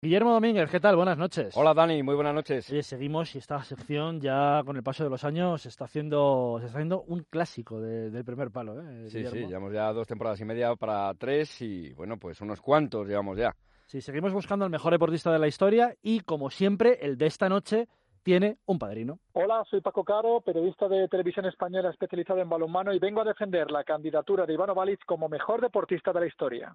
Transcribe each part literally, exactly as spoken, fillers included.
Guillermo Domínguez, ¿qué tal? Buenas noches. Hola Dani, muy buenas noches. Oye, seguimos y esta sección ya con el paso de los años se está haciendo, se está haciendo un clásico de, del primer palo, ¿eh, Sí, Guillermo? sí, llevamos ya dos temporadas y media para tres y bueno, pues unos cuantos llevamos ya. Sí, seguimos buscando al mejor deportista de la historia y como siempre, el de esta noche tiene un padrino. Hola, soy Paco Caro, periodista de Televisión Española especializado en balonmano y vengo a defender la candidatura de Ivano Balic como mejor deportista de la historia.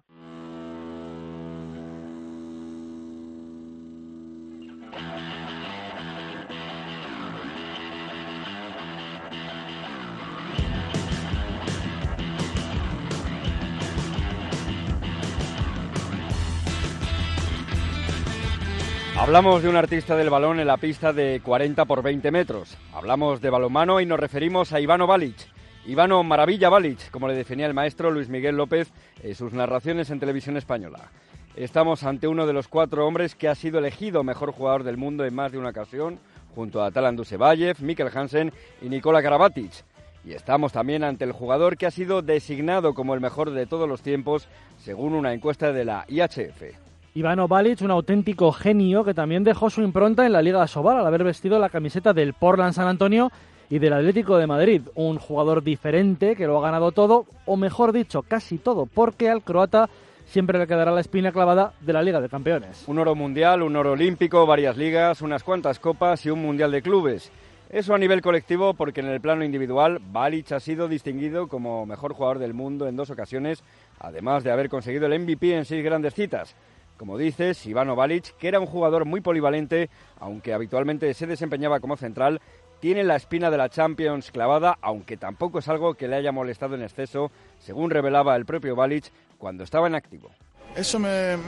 Hablamos de un artista del balón en la pista de cuarenta por veinte metros. Hablamos de balonmano y nos referimos a Ivano Balic. Ivano Maravilla Balic, como le definía el maestro Luis Miguel López en sus narraciones en Televisión Española. Estamos ante uno de los cuatro hombres que ha sido elegido mejor jugador del mundo en más de una ocasión, junto a Talan Dusevayev, Mikkel Hansen y Nikola Karabatic. Y estamos también ante el jugador que ha sido designado como el mejor de todos los tiempos, según una encuesta de la I H F. Ivano Balic, un auténtico genio que también dejó su impronta en la Liga Asobal al haber vestido la camiseta del Portland San Antonio y del Atlético de Madrid. Un jugador diferente que lo ha ganado todo, o mejor dicho, casi todo, porque al croata siempre le quedará la espina clavada de la Liga de Campeones. Un oro mundial, un oro olímpico, varias ligas, unas cuantas copas y un mundial de clubes. Eso a nivel colectivo, porque en el plano individual Balic ha sido distinguido como mejor jugador del mundo en dos ocasiones, además de haber conseguido el M V P en seis grandes citas. Como dices, Ivano Balic, que era un jugador muy polivalente, aunque habitualmente se desempeñaba como central, tiene la espina de la Champions clavada, aunque tampoco es algo que le haya molestado en exceso, según revelaba el propio Balic cuando estaba en activo. Eso me,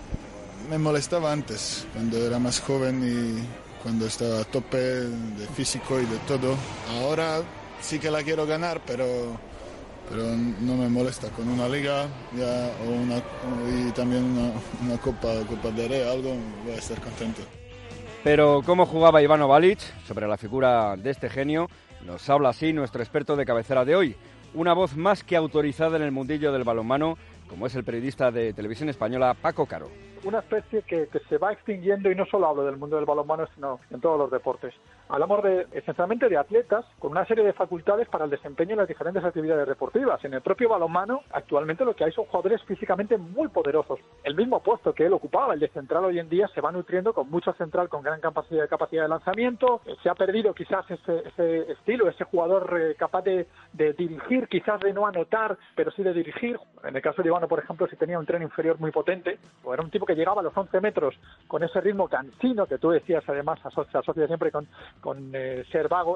me molestaba antes, cuando era más joven y cuando estaba a tope de físico y de todo. Ahora sí que la quiero ganar, pero... pero no me molesta con una liga ya, o una, y también una, una copa, copa de Rey, algo, voy a estar contento. Pero ¿cómo jugaba Ivano Balic? Sobre la figura de este genio nos habla así nuestro experto de cabecera de hoy, una voz más que autorizada en el mundillo del balonmano, como es el periodista de Televisión Española Paco Caro. Una especie que, que se va extinguiendo, y no solo hablo del mundo del balonmano, sino en todos los deportes. Hablamos de, esencialmente de atletas con una serie de facultades para el desempeño en las diferentes actividades deportivas. En el propio balonmano, actualmente lo que hay son jugadores físicamente muy poderosos. El mismo puesto que él ocupaba, el de central, hoy en día se va nutriendo con mucho central con gran capacidad, capacidad de lanzamiento. Se ha perdido quizás ese, ese estilo, ese jugador eh, capaz de, de dirigir, quizás de no anotar, pero sí de dirigir. En el caso de Ivano, por ejemplo, si tenía un tren inferior muy potente, o era un tipo que llegaba a los once metros con ese ritmo cansino que tú decías, además se asocia siempre con, con eh, ser vago.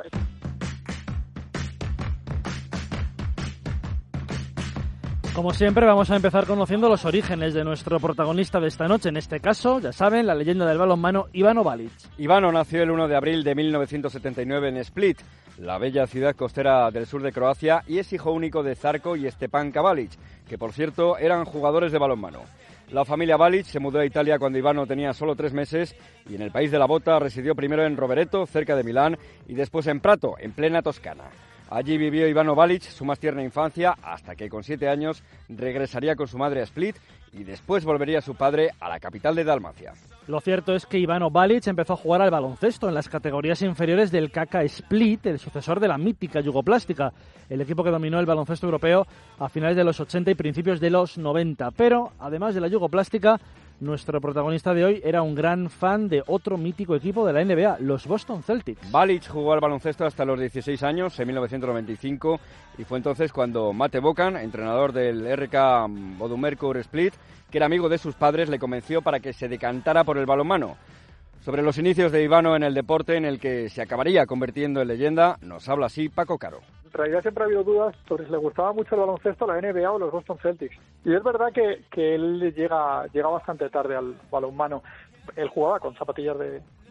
Como siempre, vamos a empezar conociendo los orígenes de nuestro protagonista de esta noche. En este caso, ya saben, la leyenda del balonmano Ivano Balic. Ivano nació el uno de abril de mil novecientos setenta y nueve en Split, la bella ciudad costera del sur de Croacia, y es hijo único de Zarko y Stepanka Balic, que por cierto eran jugadores de balonmano. La familia Balic se mudó a Italia cuando Ivano tenía solo tres meses y en el país de la bota residió primero en Rovereto, cerca de Milán, y después en Prato, en plena Toscana. Allí vivió Ivano Balic su más tierna infancia hasta que con siete años regresaría con su madre a Split y después volvería su padre a la capital de Dalmacia. Lo cierto es que Ivano Balic empezó a jugar al baloncesto en las categorías inferiores del K K Split, el sucesor de la mítica Yugoplástica, el equipo que dominó el baloncesto europeo a finales de los ochenta y principios de los noventa. Pero, además de la Yugoplástica, nuestro protagonista de hoy era un gran fan de otro mítico equipo de la N B A, los Boston Celtics. Balic jugó al baloncesto hasta los dieciséis años, en mil novecientos noventa y cinco, y fue entonces cuando Mate Bokan, entrenador del R K Bodumerkur Split, que era amigo de sus padres, le convenció para que se decantara por el balonmano. Sobre los inicios de Ivano en el deporte en el que se acabaría convirtiendo en leyenda, nos habla así Paco Caro. En realidad siempre ha habido dudas sobre si le gustaba mucho el baloncesto, la N B A o los Boston Celtics. Y es verdad que, que él llega, llega bastante tarde al balonmano. Él jugaba con zapatillas de,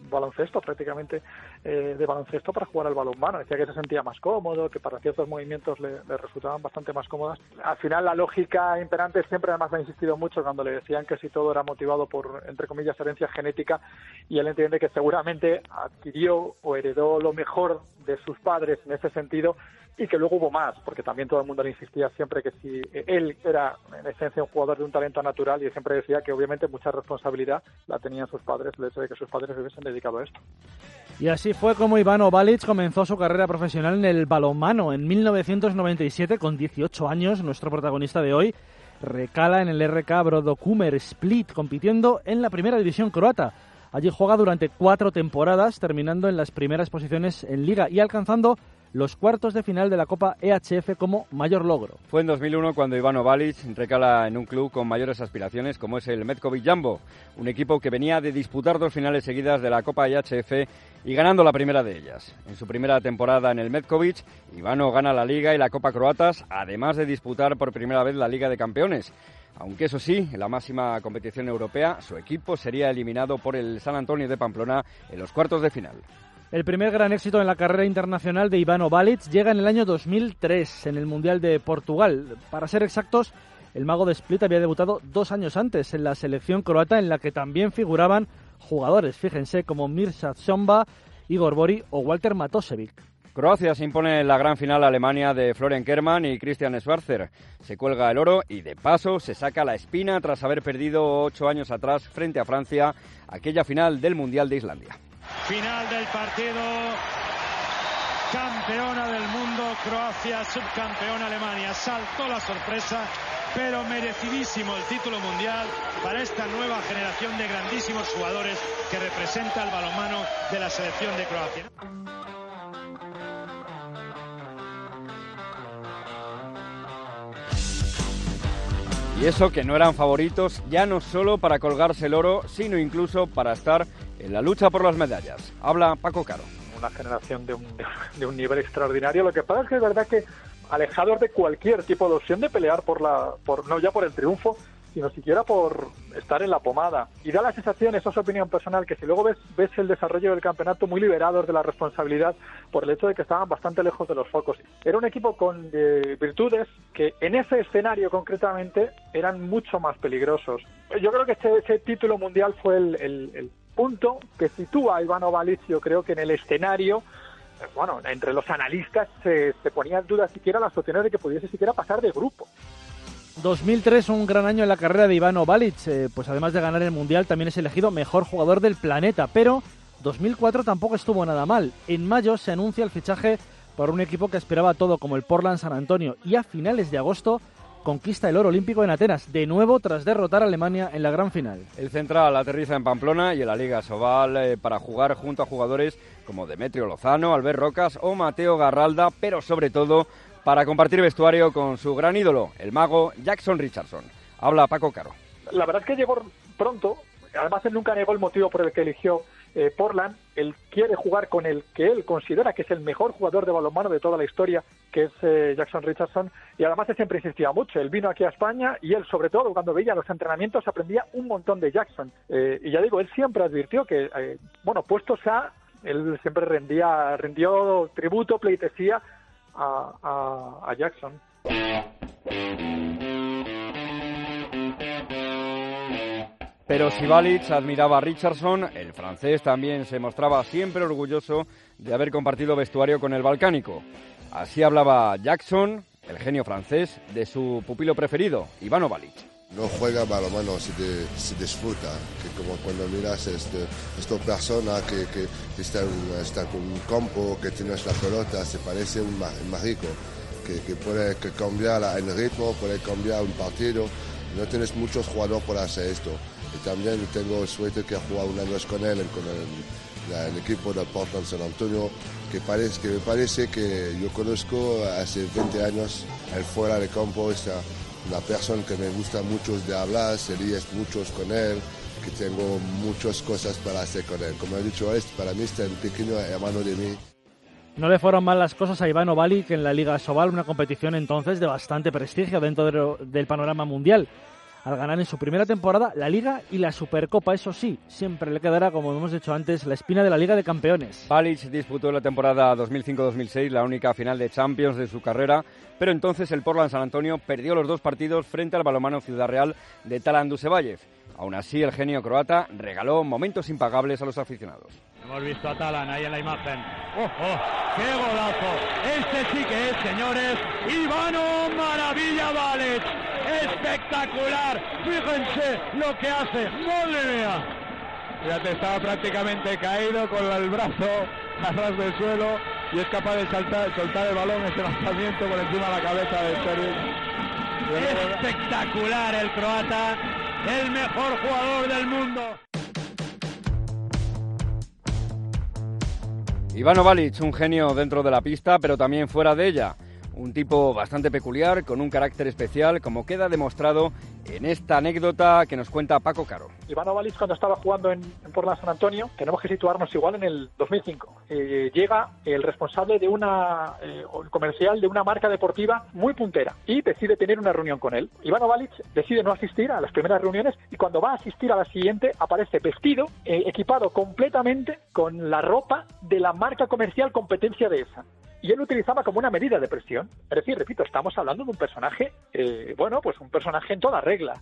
baloncesto, prácticamente eh, de baloncesto para jugar al balonmano. Decía que se sentía más cómodo, que para ciertos movimientos le, le resultaban bastante más cómodas. Al final la lógica imperante siempre además me ha insistido mucho cuando le decían que si todo era motivado por, entre comillas, herencia genética, y él entiende que seguramente adquirió o heredó lo mejor de sus padres en ese sentido, y que luego hubo más, porque también todo el mundo le insistía siempre que si él era en esencia un jugador de un talento natural, y siempre decía que obviamente mucha responsabilidad la tenían sus padres, el hecho de que sus padres se hubiesen dedicado a esto. Y así fue como Ivano Balić comenzó su carrera profesional en el balonmano. En mil novecientos noventa y siete, con dieciocho años, nuestro protagonista de hoy recala en el R K Brodokumer Split, compitiendo en la primera división croata. Allí juega durante cuatro temporadas, terminando en las primeras posiciones en Liga y alcanzando los cuartos de final de la Copa E H F como mayor logro. Fue en dos mil uno cuando Ivano Balić recala en un club con mayores aspiraciones como es el Metkovic Jumbo, un equipo que venía de disputar dos finales seguidas de la Copa E H F y ganando la primera de ellas. En su primera temporada en el Metkovic, Ivano gana la Liga y la Copa Croatas, además de disputar por primera vez la Liga de Campeones. Aunque eso sí, en la máxima competición europea, su equipo sería eliminado por el San Antonio de Pamplona en los cuartos de final. El primer gran éxito en la carrera internacional de Ivano Balić llega en el año dos mil tres, en el Mundial de Portugal. Para ser exactos, el mago de Split había debutado dos años antes en la selección croata, en la que también figuraban jugadores, fíjense, como Mirsad Somba, Igor Bori o Walter Matosevic. Croacia se impone en la gran final a Alemania de Florian Kerman y Christian Schwarzer. Se cuelga el oro y, de paso, se saca la espina tras haber perdido ocho años atrás frente a Francia aquella final del Mundial de Islandia. Final del partido, campeona del mundo Croacia, subcampeona Alemania. Saltó la sorpresa, pero merecidísimo el título mundial para esta nueva generación de grandísimos jugadores que representa el balonmano de la selección de Croacia. Y eso que no eran favoritos ya no solo para colgarse el oro, sino incluso para estar en la lucha por las medallas. Habla Paco Caro. Una generación de un, de un nivel extraordinario. Lo que pasa es que es verdad que alejados de cualquier tipo de opción de pelear por la, por no ya por el triunfo, sino siquiera por estar en la pomada. Y da la sensación, eso es opinión personal, que si luego ves, ves el desarrollo del campeonato muy liberados de la responsabilidad por el hecho de que estaban bastante lejos de los focos. Era un equipo con eh, virtudes que en ese escenario concretamente eran mucho más peligrosos. Yo creo que este, ese título mundial fue el, el, el punto que sitúa a Ivano Balić, yo creo que en el escenario. Bueno, entre los analistas se, se ponía en duda siquiera las opciones de que pudiese siquiera pasar de grupo. dos mil tres, un gran año en la carrera de Ivano Balić, eh, pues además de ganar el Mundial también es elegido mejor jugador del planeta, pero dos mil cuatro tampoco estuvo nada mal. En mayo se anuncia el fichaje por un equipo que aspiraba a todo como el Portland San Antonio y a finales de agosto conquista el oro olímpico en Atenas, de nuevo tras derrotar a Alemania en la gran final. El central aterriza en Pamplona y en la Liga Sobal eh, para jugar junto a jugadores como Demetrio Lozano, Albert Rocas o Mateo Garralda, pero sobre todo para compartir vestuario con su gran ídolo, el mago Jackson Richardson. Habla Paco Caro. La verdad es que llegó pronto, además él nunca negó el motivo por el que eligió eh, Portland. Él quiere jugar con el que él considera que es el mejor jugador de balonmano de toda la historia, que es eh, Jackson Richardson, y además él siempre insistía mucho. Él vino aquí a España y él, sobre todo, cuando veía los entrenamientos, aprendía un montón de Jackson. Eh, y ya digo, él siempre advirtió que, eh, bueno, puestos a, él siempre rendía, rindió tributo, pleitesía a, a, a Jackson. Pero si Balić admiraba a Richardson, el francés también se mostraba siempre orgulloso de haber compartido vestuario con el balcánico. Así hablaba Jackson, el genio francés, de su pupilo preferido, Ivano Balić. No juega balonmano, se, de, se disfruta, que como cuando miras este, esta persona que, que está, en, está en un campo, que tienes la pelota, se parece un mágico, que, que puede que cambiar el ritmo, puede cambiar un partido. No tienes muchos jugadores por hacer esto. Y también tengo suerte que he jugado un año con él, con el, la, el equipo de Portland San Antonio, que, parece, que me parece que yo conozco hace veinte años, él fuera de campo, está una persona que me gusta mucho de hablar, se ríe muchos con él, que tengo muchas cosas para hacer con él. Como he dicho, es, para mí está un pequeño hermano de mí. No le fueron mal las cosas a Ivano Balić en la Liga Sobal, una competición entonces de bastante prestigio dentro de, del panorama mundial. al ganar en su primera temporada la Liga y la Supercopa. Eso sí, siempre le quedará, como hemos dicho antes, la espina de la Liga de Campeones. Balic disputó la temporada dos mil cinco dos mil seis, la única final de Champions de su carrera, pero entonces el Portland San Antonio perdió los dos partidos frente al balonmano Ciudad Real de Talan Dusevayev. Aún así, el genio croata regaló momentos impagables a los aficionados. Hemos visto a Talan ahí en la imagen. ¡Oh, oh! ¡Qué golazo! Este sí que es, señores, Ivano Maravilla Balic. ¡Espectacular! Fíjense lo que hace. ¡Madre mía! Fíjate, estaba prácticamente caído con el brazo a ras del suelo y es capaz de saltar, soltar el balón, ese lanzamiento por encima de la cabeza de Sterling. Espectacular el croata, el mejor jugador del mundo. Ivano Balic, un genio dentro de la pista, pero también fuera de ella. Un tipo bastante peculiar, con un carácter especial, como queda demostrado en esta anécdota que nos cuenta Paco Caro. Ivano Balic, cuando estaba jugando en, en Portland San Antonio, tenemos que situarnos igual en el dos mil cinco. Eh, llega el responsable de una eh, comercial de una marca deportiva muy puntera y decide tener una reunión con él. Ivano Balic decide no asistir a las primeras reuniones y cuando va a asistir a la siguiente aparece vestido, eh, equipado completamente con la ropa de la marca comercial competencia de esa. Y él lo utilizaba como una medida de presión. Es decir, repito, estamos hablando de un personaje, eh, bueno, pues un personaje en toda regla.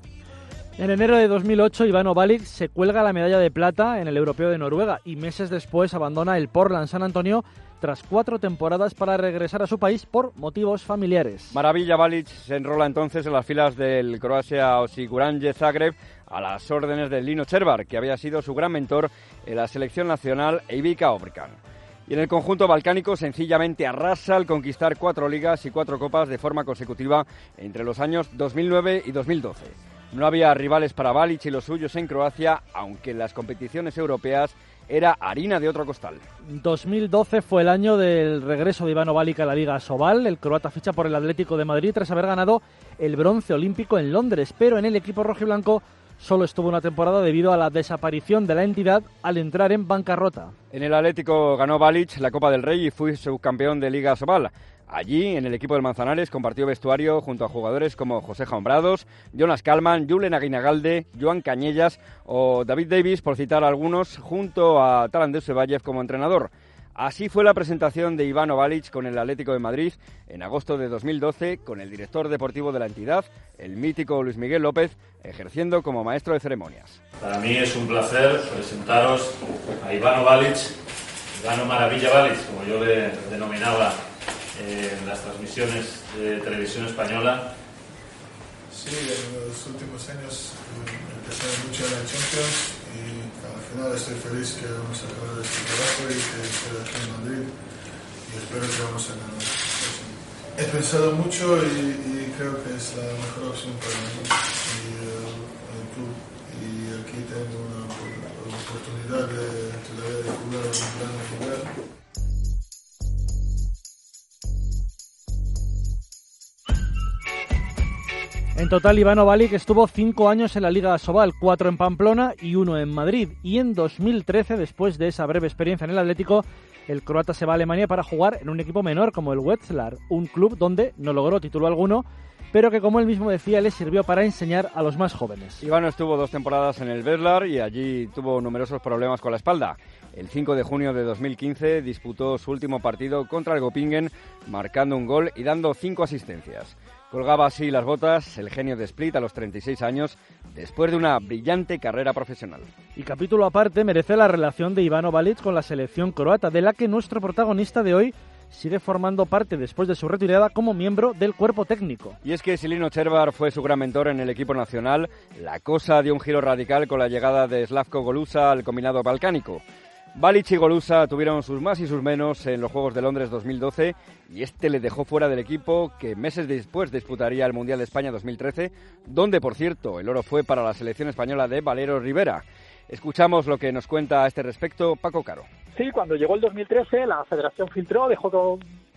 En enero de dos mil ocho, Ivano Balic se cuelga la medalla de plata en el Europeo de Noruega y meses después abandona el Portland San Antonio tras cuatro temporadas para regresar a su país por motivos familiares. Maravilla Balic se enrola entonces en las filas del Croacia Osiguranje Zagreb a las órdenes de Lino Červar, que había sido su gran mentor en la selección nacional e Ivica Obrikan. Y en el conjunto balcánico sencillamente arrasa al conquistar cuatro ligas y cuatro copas de forma consecutiva entre los años dos mil nueve y dos mil doce. No había rivales para Balic y los suyos en Croacia, aunque en las competiciones europeas era harina de otro costal. dos mil doce fue el año del regreso de Ivano Balic a la Liga Asobal. El croata ficha por el Atlético de Madrid tras haber ganado el bronce olímpico en Londres, pero en el equipo rojiblanco solo estuvo una temporada debido a la desaparición de la entidad al entrar en bancarrota. En el Atlético ganó Balic la Copa del Rey y fue subcampeón de Liga Asobal. Allí, en el equipo del Manzanares, compartió vestuario junto a jugadores como José Jaumbrados, Jonas Kalman, Julen Aguinagalde, Joan Cañellas o David Davis, por citar algunos, junto a Talan Dusevayev como entrenador. Así fue la presentación de Ivano Balic con el Atlético de Madrid en agosto de dos mil doce, con el director deportivo de la entidad, el mítico Luis Miguel López, ejerciendo como maestro de ceremonias. Para mí es un placer presentaros a Ivano Balic, Ivano Maravilla Balic, como yo le denominaba eh, en las transmisiones de televisión española. Sí, en los últimos años eh, empecé mucho en la Champions y al final estoy feliz que vamos a acabar este trabajo y que estoy aquí en Madrid y espero que vamos a ganar. He pensado mucho y, y creo que es la mejor opción para mí y uh, el club. Y aquí tengo una, una oportunidad de, todavía de jugar a un gran nivel. En total, Ivano Balic estuvo cinco años en la Liga Asobal, cuatro en Pamplona y uno en Madrid. Y en dos mil trece, después de esa breve experiencia en el Atlético, el croata se va a Alemania para jugar en un equipo menor como el Wetzlar, un club donde no logró título alguno, pero que, como él mismo decía, le sirvió para enseñar a los más jóvenes. Ivano estuvo dos temporadas en el Wetzlar y allí tuvo numerosos problemas con la espalda. El cinco de junio de dos mil quince disputó su último partido contra el Göppingen, marcando un gol y dando cinco asistencias. Colgaba así las botas el genio de Split a los treinta y seis años, después de una brillante carrera profesional. Y capítulo aparte merece la relación de Ivano Balic con la selección croata, de la que nuestro protagonista de hoy sigue formando parte después de su retirada como miembro del cuerpo técnico. Y es que si Lino Červar fue su gran mentor en el equipo nacional, la cosa dio un giro radical con la llegada de Slavko Goluša al combinado balcánico. Balic y Goluša tuvieron sus más y sus menos en los Juegos de Londres dos mil doce y este le dejó fuera del equipo que meses después disputaría el Mundial de España dos mil trece, donde, por cierto, el oro fue para la selección española de Valero Rivera. Escuchamos lo que nos cuenta a este respecto Paco Caro. Sí, cuando llegó el dos mil trece la federación filtró, dejó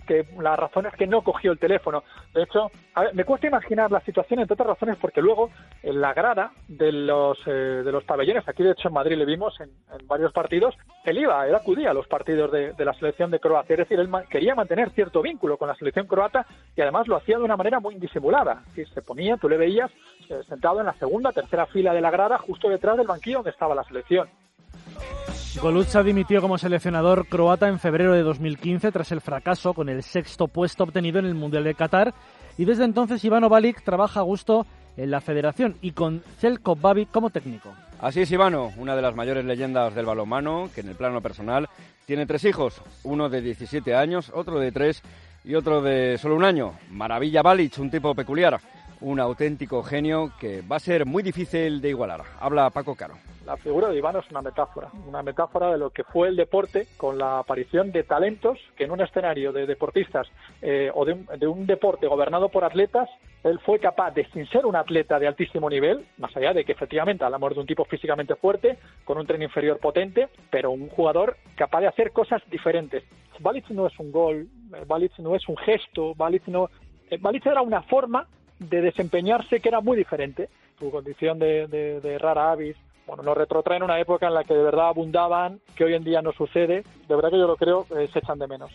que la razón es que no cogió el teléfono. De hecho, a ver, me cuesta imaginar la situación, entre otras razones, porque luego en la grada de los eh, de los pabellones, aquí de hecho en Madrid le vimos en, en varios partidos, él iba, él acudía a los partidos de, de la selección de Croacia, es decir, él ma- quería mantener cierto vínculo con la selección croata y además lo hacía de una manera muy indisimulada. Si se ponía, tú le veías eh, sentado en la segunda, tercera fila de la grada, justo detrás del banquillo donde estaba la selección. Goluša dimitió como seleccionador croata en febrero de dos mil quince tras el fracaso con el sexto puesto obtenido en el Mundial de Qatar, y desde entonces Ivano Balić trabaja a gusto en la federación y con Željko Babić como técnico. Así es Ivano, una de las mayores leyendas del balonmano, que en el plano personal tiene tres hijos, uno de diecisiete años, otro de tres y otro de solo un año. Maravilla Balić, un tipo peculiar, un auténtico genio que va a ser muy difícil de igualar. Habla Paco Caro. La figura de Ivano es una metáfora, una metáfora de lo que fue el deporte con la aparición de talentos que en un escenario de deportistas eh, o de un, de un deporte gobernado por atletas, él fue capaz de, sin ser un atleta de altísimo nivel, más allá de que efectivamente hablamos de un tipo físicamente fuerte, con un tren inferior potente, pero un jugador capaz de hacer cosas diferentes. Balić no es un gol, Balić no es un gesto, Balić no... Balić era una forma de desempeñarse que era muy diferente. Su condición de, de, de rara avis, bueno, nos retrotrae en una época en la que de verdad abundaban, que hoy en día no sucede. De verdad que yo lo creo, eh, se echan de menos.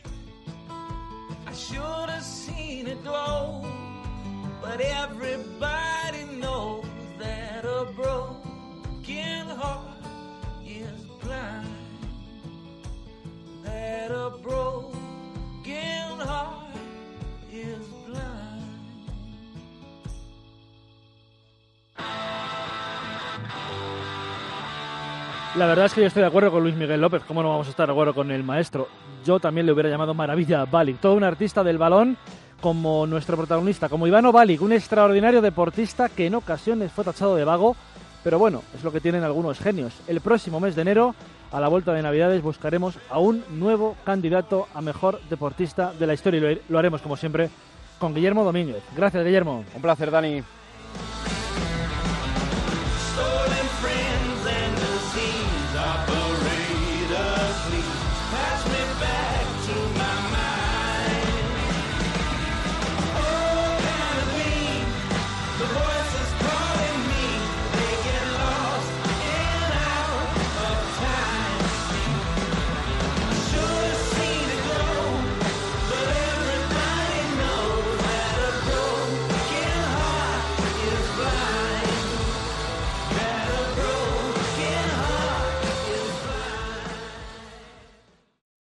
La verdad es que yo estoy de acuerdo con Luis Miguel López. ¿Cómo no vamos a estar de acuerdo con el maestro? Yo también le hubiera llamado Maravilla Balić, todo un artista del balón como nuestro protagonista, como Ivano Balić, un extraordinario deportista que en ocasiones fue tachado de vago, pero bueno, es lo que tienen algunos genios. El próximo mes de enero, a la vuelta de Navidades, buscaremos a un nuevo candidato a mejor deportista de la historia y lo haremos, como siempre, con Guillermo Domínguez. Gracias, Guillermo. Un placer, Dani.